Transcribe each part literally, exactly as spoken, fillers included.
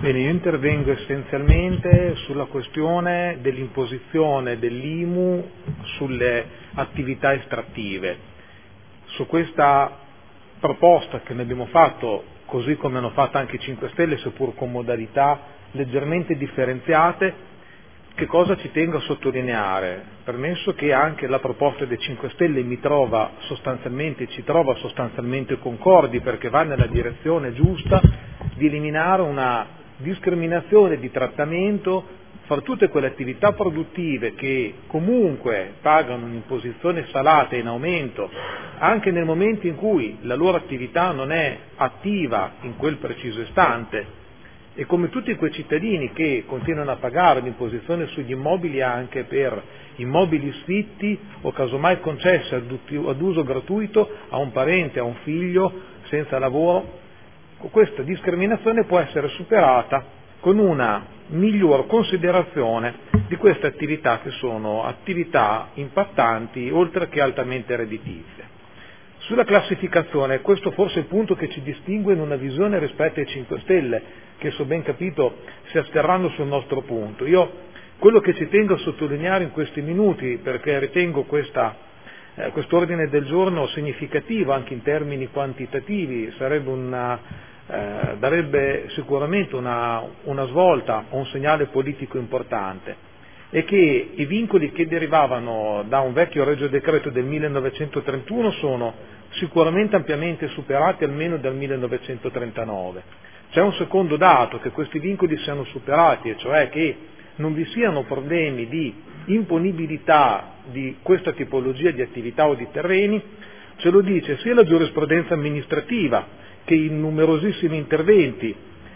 Bene, io intervengo essenzialmente sulla questione dell'imposizione dell'I M U sulle attività estrattive. Su questa proposta che ne abbiamo fatto, così come hanno fatto anche i cinque Stelle, seppur con modalità leggermente differenziate, che cosa ci tengo a sottolineare? Permesso che anche la proposta dei cinque Stelle mi trova sostanzialmente, ci trova sostanzialmente concordi, perché va nella direzione giusta di eliminare una discriminazione di trattamento fra tutte quelle attività produttive che comunque pagano un'imposizione salata in aumento anche nel momento in cui la loro attività non è attiva in quel preciso istante, e come tutti quei cittadini che continuano a pagare l'imposizione sugli immobili anche per immobili sfitti o casomai concessi ad uso gratuito a un parente, a un figlio senza lavoro. Questa discriminazione può essere superata con una miglior considerazione di queste attività, che sono attività impattanti oltre che altamente redditizie. Sulla classificazione, questo forse è il punto che ci distingue in una visione rispetto ai cinque Stelle, che so ben capito si asterranno sul nostro punto. Io quello che ci tengo a sottolineare in questi minuti, perché ritengo questa, eh, quest'ordine del giorno significativo anche in termini quantitativi, sarebbe una, eh, darebbe sicuramente una, una svolta o un segnale politico importante, è che i vincoli che derivavano da un vecchio Regio Decreto del millenovecentotrentuno sono sicuramente ampiamente superati almeno dal millenovecentotrentanove. C'è un secondo dato, che questi vincoli siano superati, e cioè che non vi siano problemi di imponibilità di questa tipologia di attività o di terreni, ce lo dice sia la giurisprudenza amministrativa, che in numerosissimi interventi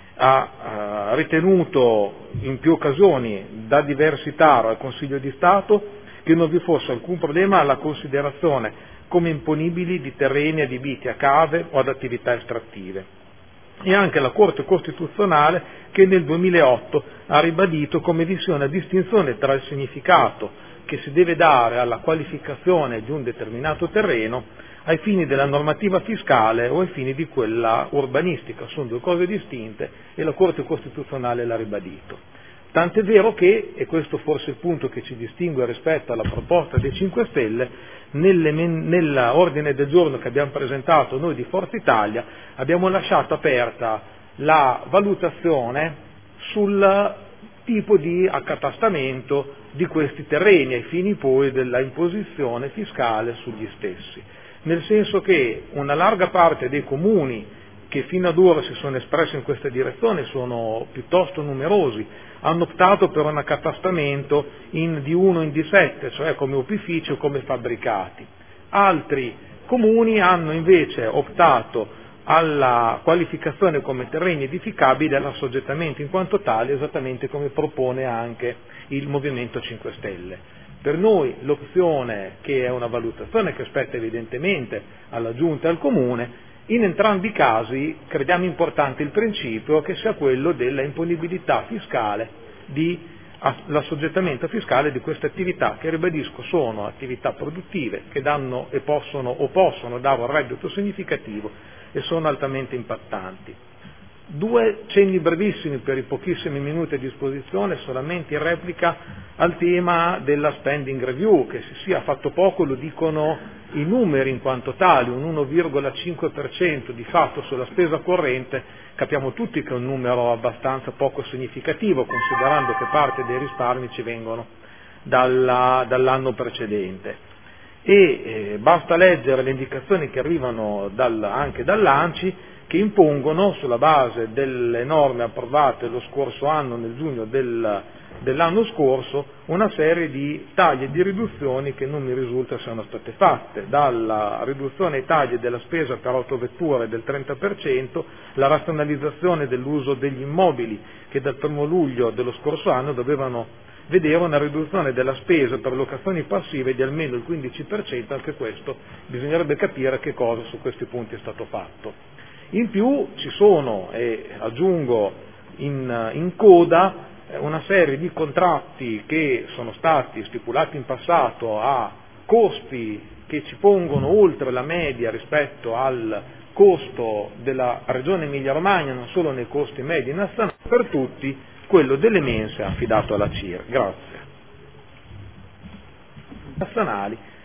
ha ritenuto in più occasioni, da diversi TAR al Consiglio di Stato, che non vi fosse alcun problema alla considerazione come imponibili di terreni adibiti a cave o ad attività estrattive. E anche la Corte Costituzionale, che nel duemilaotto ha ribadito come vi sia una distinzione tra il significato che si deve dare alla qualificazione di un determinato terreno ai fini della normativa fiscale o ai fini di quella urbanistica. Sono due cose distinte e la Corte Costituzionale l'ha ribadito. Tant'è vero che, e questo forse è il punto che ci distingue rispetto alla proposta dei cinque Stelle, nell'ordine del giorno che abbiamo presentato noi di Forza Italia abbiamo lasciato aperta la valutazione sul tipo di accatastamento di questi terreni ai fini poi della imposizione fiscale sugli stessi, nel senso che una larga parte dei comuni che fino ad ora si sono espressi in questa direzione, sono piuttosto numerosi, hanno optato per un accatastamento in D uno in D sette, cioè come opifici o come fabbricati. Altri comuni hanno invece optato alla qualificazione come terreni edificabili e all'assoggettamento in quanto tali, esattamente come propone anche il Movimento cinque Stelle. Per noi l'opzione, che è una valutazione che spetta evidentemente alla Giunta e al Comune, in entrambi i casi crediamo importante il principio che sia quello della imponibilità fiscale, di l'assoggettamento fiscale di queste attività, che ribadisco sono attività produttive che danno e possono o possono dare un reddito significativo e sono altamente impattanti. Due cenni brevissimi per i pochissimi minuti a disposizione, solamente in replica al tema della spending review, che si sia fatto poco lo dicono i numeri in quanto tali, un uno virgola cinque per cento di fatto sulla spesa corrente, capiamo tutti che è un numero abbastanza poco significativo, considerando che parte dei risparmi ci vengono dalla, dall'anno precedente. E eh, basta leggere le indicazioni che arrivano dal, anche dall'ANCI, che impongono, sulla base delle norme approvate lo scorso anno, nel giugno del, dell'anno scorso, una serie di tagli e di riduzioni che non mi risulta siano state fatte, dalla riduzione ai tagli della spesa per autovetture del trenta per cento, la razionalizzazione dell'uso degli immobili, che dal primo luglio dello scorso anno dovevano vedere una riduzione della spesa per locazioni passive di almeno il quindici per cento, anche questo bisognerebbe capire che cosa su questi punti è stato fatto. In più ci sono, e aggiungo in, in coda, una serie di contratti che sono stati stipulati in passato a costi che ci pongono oltre la media rispetto al costo della Regione Emilia-Romagna, non solo nei costi medi nazionali, per tutti quello delle mense affidato alla C I R. Grazie. Nazionali